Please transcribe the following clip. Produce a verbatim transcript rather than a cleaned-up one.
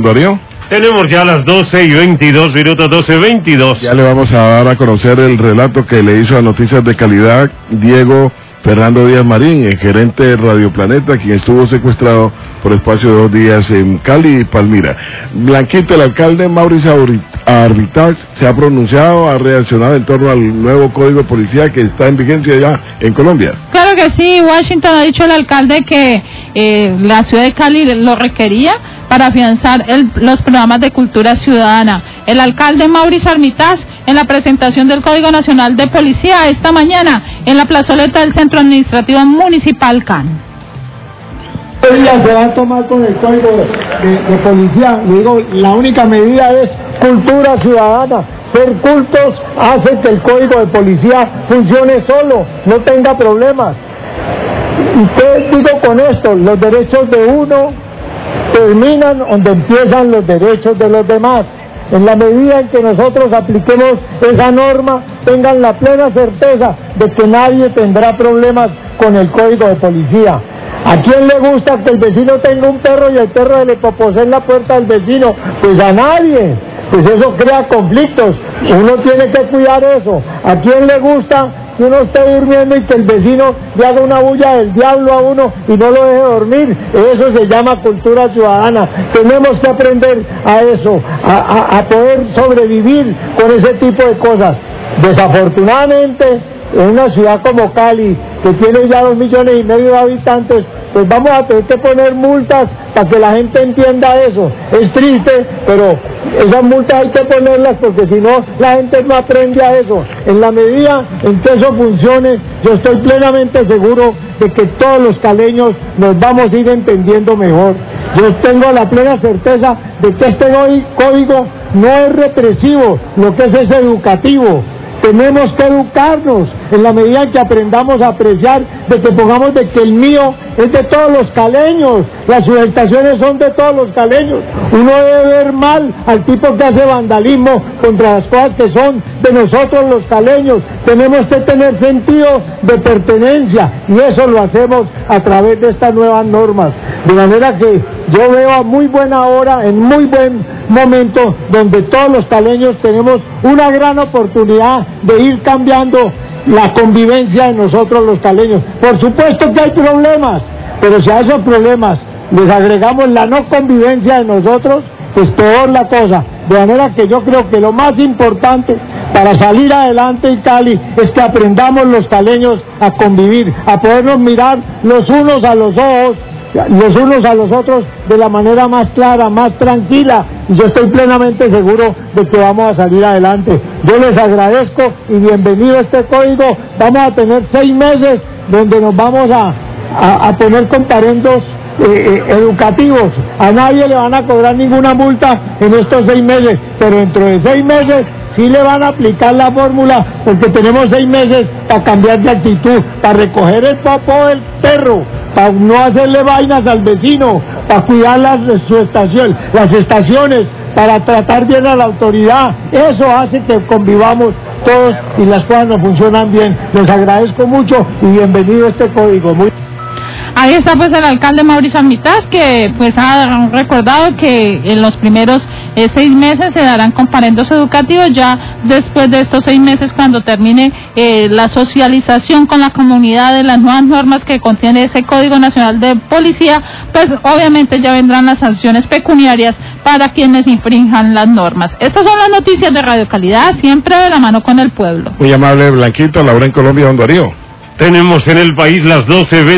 Darío. Tenemos ya las doce y veintidós minutos, doce veintidós. Ya le vamos a dar a conocer el relato que le hizo a Noticias de Calidad Diego Fernando Díaz Marín, el gerente de Radio Planeta, quien estuvo secuestrado por espacio de dos días en Cali y Palmira. Blanquito, el alcalde Mauricio Arbitage se ha pronunciado, ha reaccionado en torno al nuevo código de policía que está en vigencia ya en Colombia. Claro que sí, Washington ha dicho el alcalde que eh, la ciudad de Cali lo requería para afianzar el, los programas de cultura ciudadana. El alcalde Mauricio Armitage, en la presentación del Código Nacional de Policía esta mañana en la plazoleta del Centro Administrativo Municipal C A N. ¿Qué día se va a tomar con el Código de, de, de Policía? Le digo, la única medida es cultura ciudadana. Ser cultos hace que el Código de Policía funcione solo, no tenga problemas. ¿Y qué digo con esto? Los derechos de uno terminan donde empiezan los derechos de los demás. En la medida en que nosotros apliquemos esa norma, tengan la plena certeza de que nadie tendrá problemas con el Código de Policía. ¿A quién le gusta que el vecino tenga un perro y el perro le popose en la puerta del vecino? Pues a nadie. Pues eso crea conflictos. Uno tiene que cuidar eso. ¿A quién le gusta que uno esté durmiendo y que el vecino le haga una bulla del diablo a uno y no lo deje dormir? Eso se llama cultura ciudadana. Tenemos que aprender a eso, a, a, a poder sobrevivir con ese tipo de cosas. Desafortunadamente, en una ciudad como Cali, que tiene ya dos millones y medio de habitantes, pues vamos a tener que poner multas para que la gente entienda eso. Es triste, pero esas multas hay que ponerlas porque si no, la gente no aprende a eso. En la medida en que eso funcione, yo estoy plenamente seguro de que todos los caleños nos vamos a ir entendiendo mejor. Yo tengo la plena certeza de que este código no es represivo, lo que es es educativo. Tenemos que educarnos en la medida en que aprendamos a apreciar, de que pongamos de que el mío es de todos los caleños, las sustentaciones son de todos los caleños. Uno debe ver mal al tipo que hace vandalismo contra las cosas que son de nosotros los caleños. Tenemos que tener sentido de pertenencia y eso lo hacemos a través de estas nuevas normas. De manera que yo veo a muy buena hora, en muy buen momento, donde todos los caleños tenemos una gran oportunidad de ir cambiando la convivencia de nosotros los caleños. Por supuesto que hay problemas, pero si a esos problemas les agregamos la no convivencia de nosotros, pues peor la cosa. De manera que yo creo que lo más importante para salir adelante en Cali es que aprendamos los caleños a convivir, a podernos mirar los unos a los ojos, los unos a los otros de la manera más clara, más tranquila, y yo estoy plenamente seguro de que vamos a salir adelante. Yo les agradezco y bienvenido a este código. Vamos a tener seis meses donde nos vamos a, a, a poner comparendos eh, eh, educativos. A nadie le van a cobrar ninguna multa en estos seis meses, pero dentro de seis meses sí le van a aplicar la fórmula, porque tenemos seis meses para cambiar de actitud, para recoger el popó del perro, para no hacerle vainas al vecino, para cuidar las, su estación, las estaciones, para tratar bien a la autoridad. Eso hace que convivamos todos y las cosas nos funcionan bien. Les agradezco mucho y bienvenido a este código. Muy... Ahí está pues el alcalde Mauricio Armitage, que pues ha recordado que en los primeros eh, seis meses se darán comparendos educativos. Ya después de estos seis meses, cuando termine eh, la socialización con la comunidad de las nuevas normas que contiene ese Código Nacional de Policía, pues obviamente ya vendrán las sanciones pecuniarias para quienes infrinjan las normas. Estas son las noticias de Radio Calidad, siempre de la mano con el pueblo. Muy amable, Blanquito. Laura en Colombia, Don Darío. Tenemos en el país las doce.